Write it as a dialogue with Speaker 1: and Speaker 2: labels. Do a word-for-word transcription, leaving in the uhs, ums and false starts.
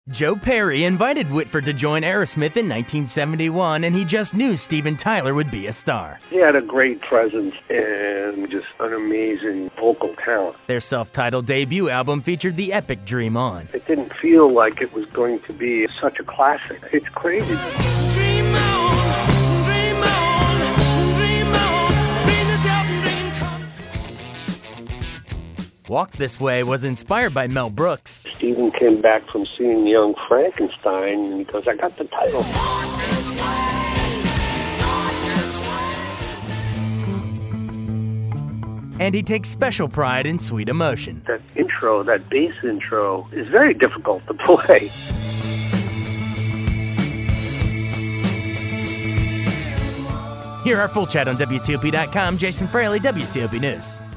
Speaker 1: Joe Perry invited Whitford to join Aerosmith in nineteen seventy-one, and he just knew Steven Tyler would be a star.
Speaker 2: He had a great presence and just an amazing vocal talent.
Speaker 1: Their self-titled debut album featured the epic Dream On.
Speaker 2: It didn't feel like it was going to be such a classic. It's crazy.
Speaker 3: Dream on, dream on, dream on, dream it out and dream come.
Speaker 1: Walk This Way was inspired by Mel Brooks.
Speaker 2: Steven came back from seeing Young Frankenstein, and he goes, I got the title.
Speaker 1: And he takes special pride in Sweet Emotion.
Speaker 2: That intro, that bass intro, is very difficult to play.
Speaker 1: Hear our full chat on W T O P dot com. Jason Fraley, W T O P News.